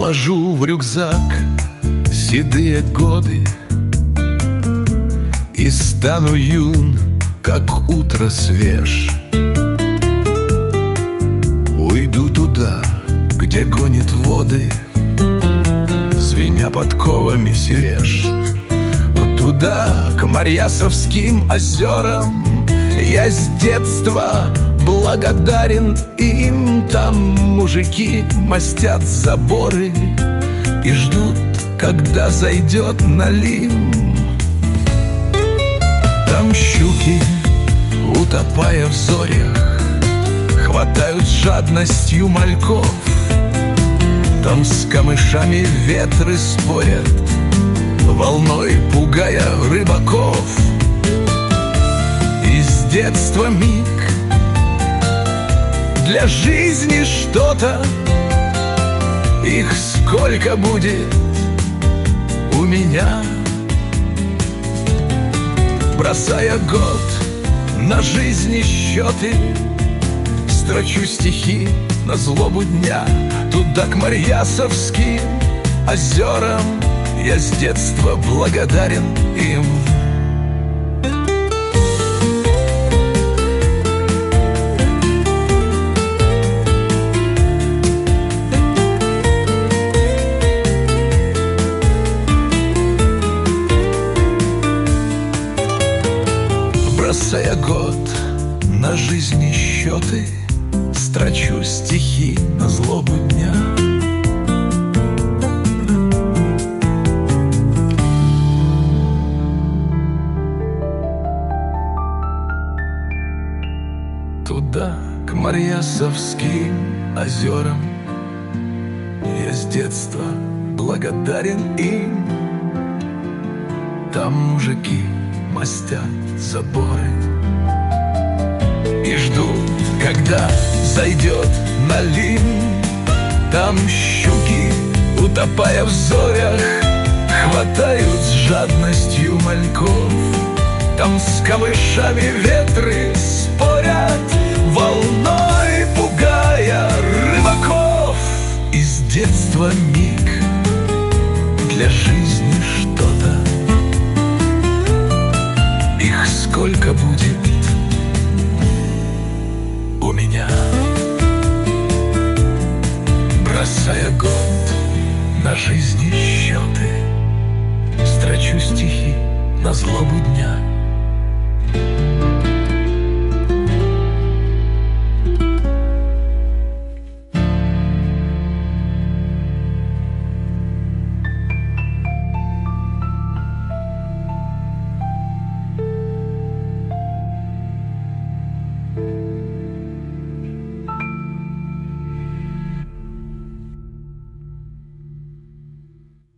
Уложу в рюкзак седые годы и стану юн, как утро свеж. Уйду туда, где гонит воды, звеня подковами сереж. Туда, к Марьясовским озерам, я с детства благодарен им. Там мужики мастят заборы и ждут, когда зайдет налим. Там щуки, утопая в зорях, хватают с жадностью мальков. Там с камышами ветры спорят, волной пугая рыбаков. И с детства миг для жизни что-то, их сколько будет у меня. Бросая год на жизни счеты, строчу стихи на злобу дня. Туда, к Марьясовским озерам, я с детства благодарен им. Бросая год на жизни счеты, строчу стихи на злобу дня. Туда, к Марьясовским озерам, я с детства благодарен им. Там мужики мастят заборы и ждут, когда зайдет налим. Там щуки, утопая в зорях, хватают с жадностью мальков. Там с камышами ветры спорят, волной пугая рыбаков. Из детства миг для жизни что-то, их сколько будет у меня. Бросая год на жизни счеты, строчу стихи на злобу дня.